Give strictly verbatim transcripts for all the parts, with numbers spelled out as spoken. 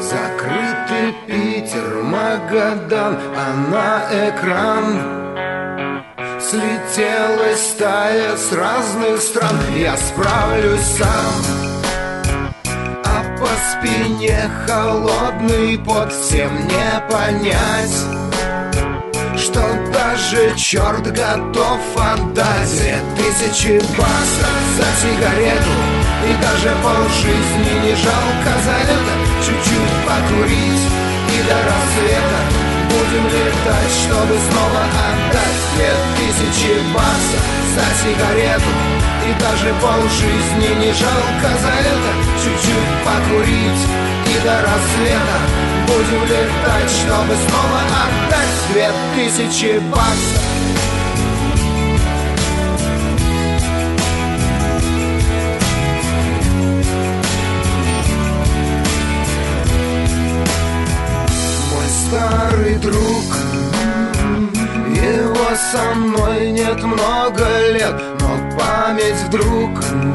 Закрытый Питер, Магадан, а на экран слетелась стая с разных стран. Я справлюсь сам, а по спине холодный пот. Всем не понять, что даже черт готов отдать две тысячи баксов за сигарету. И даже полжизни не жалко за это. Чуть-чуть покурить и до рассвета будем летать, чтобы снова отдать две тысячи баксов за сигарету. И даже полжизни не жалко за это. Чуть-чуть покурить и до рассвета будем летать, чтобы снова отдать две тысячи баксов. Старый друг, его со мной нет много лет, но память вдруг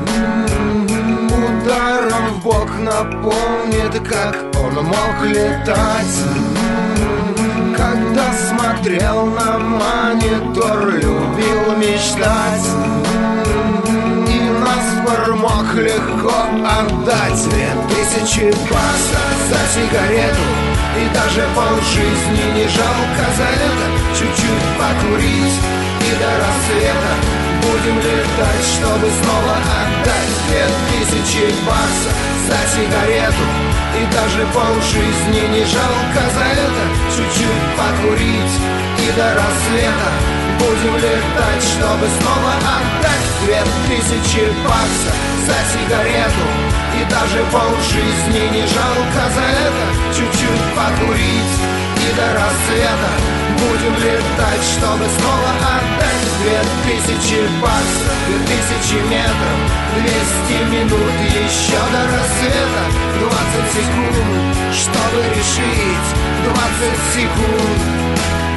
ударом в бок напомнит, как он мог летать. Когда смотрел на монитор, любил мечтать, и наспор мог легко отдать две тысячи баксов за сигарету. И даже полжизни не жалко за это. Чуть-чуть покурить и до рассвета будем летать, чтобы снова отдать две тысячи баксов за сигарету. И даже полжизни не жалко за это. Чуть-чуть покурить и до рассвета будем летать, чтобы снова отдать две тысячи баксов за сигарету. И даже полжизни не жалко за это. Чуть-чуть покурить и до рассвета будем летать, чтобы снова отдать две тысячи баксов. Две тысячи метров, двести минут еще до рассвета. Двадцать секунд, чтобы решить, двадцать секунд.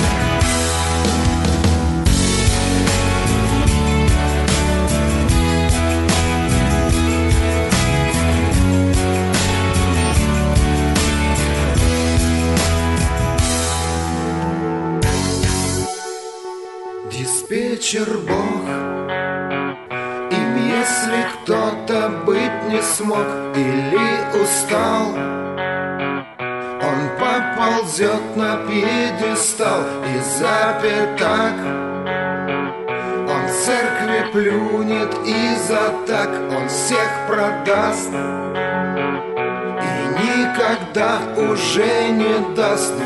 Диспетчер Бог, им если кто-то быть не смог или устал, он поползет на пьедестал и запятак. Он в церкви плюнет и за так он всех продаст и никогда уже не даст.